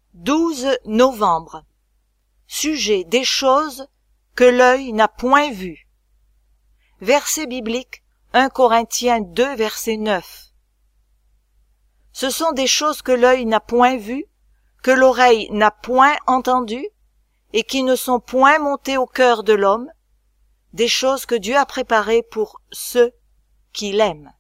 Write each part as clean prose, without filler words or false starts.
12 novembre. Sujet des choses que l'œil n'a point vues. Verset biblique 1 Corinthiens 2 verset 9. Ce sont des choses que l'œil n'a point vues, que l'oreille n'a point entendues, et qui ne sont point montées au cœur de l'homme, des choses que Dieu a préparées pour ceux qui l'aiment.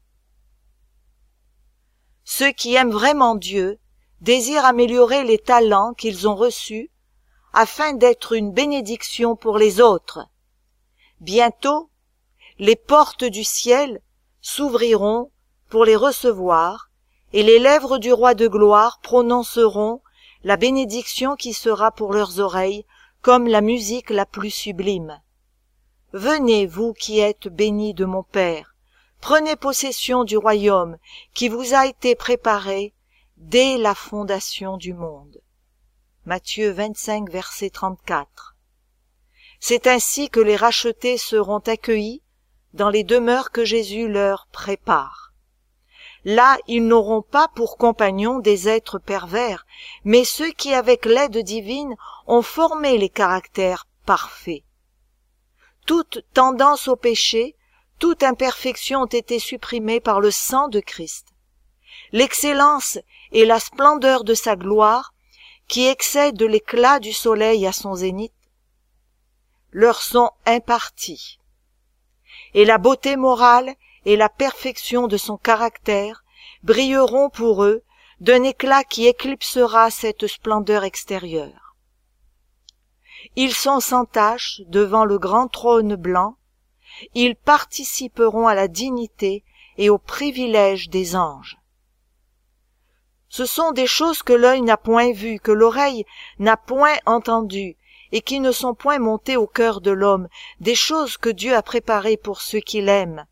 Ceux qui aiment vraiment Dieu désirent améliorer les talents qu'ils ont reçus afin d'être une bénédiction pour les autres. Bientôt, les portes du ciel s'ouvriront pour les recevoir et les lèvres du roi de gloire prononceront la bénédiction qui sera pour leurs oreilles comme la musique la plus sublime. Venez, vous qui êtes bénis de mon Père, prenez possession du royaume qui vous a été préparé dès la fondation du monde. Matthieu 25, verset 34. C'est ainsi que les rachetés seront accueillis dans les demeures que Jésus leur prépare. Là, ils n'auront pas pour compagnons des êtres pervers, mais ceux qui, avec l'aide divine, ont formé les caractères parfaits. Toute tendance au péché, toute imperfection ont été supprimées par le sang de Christ. L'excellence et la splendeur de sa gloire, qui excède l'éclat du soleil à son zénith, leur sont imparties. Et la beauté morale et la perfection de son caractère brilleront pour eux d'un éclat qui éclipsera cette splendeur extérieure. Ils sont sans tache devant le grand trône blanc, ils participeront à la dignité et au privilège des anges. Ce sont des choses que l'œil n'a point vues, que l'oreille n'a point entendues, et qui ne sont point montées au cœur de l'homme, des choses que Dieu a préparées pour ceux qui l'aiment.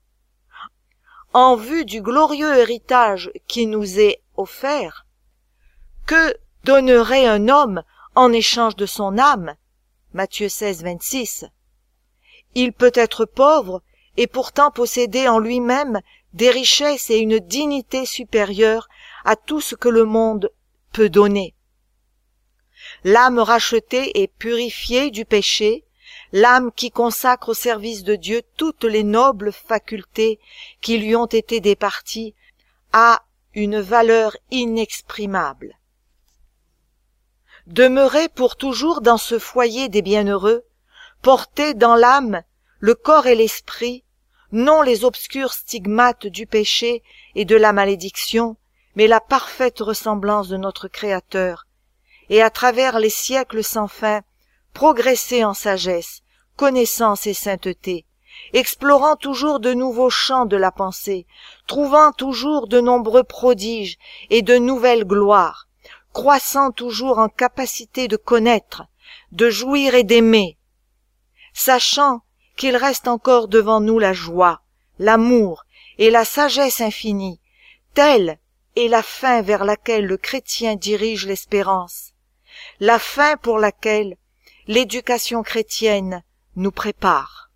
En vue du glorieux héritage qui nous est offert, que donnerait un homme en échange de son âme? Matthieu 16, 26. Il peut être pauvre et pourtant posséder en lui-même des richesses et une dignité supérieure à tout ce que le monde peut donner. L'âme rachetée et purifiée du péché, l'âme qui consacre au service de Dieu toutes les nobles facultés qui lui ont été départies, a une valeur inexprimable. Demeurer pour toujours dans ce foyer des bienheureux, porter dans l'âme, le corps et l'esprit, non les obscurs stigmates du péché et de la malédiction, mais la parfaite ressemblance de notre Créateur, et à travers les siècles sans fin, progresser en sagesse, connaissance et sainteté, explorant toujours de nouveaux champs de la pensée, trouvant toujours de nombreux prodiges et de nouvelles gloires, croissant toujours en capacité de connaître, de jouir et d'aimer, sachant qu'il reste encore devant nous la joie, l'amour et la sagesse infinie, telle est la fin vers laquelle le chrétien dirige l'espérance, la fin pour laquelle l'éducation chrétienne nous prépare.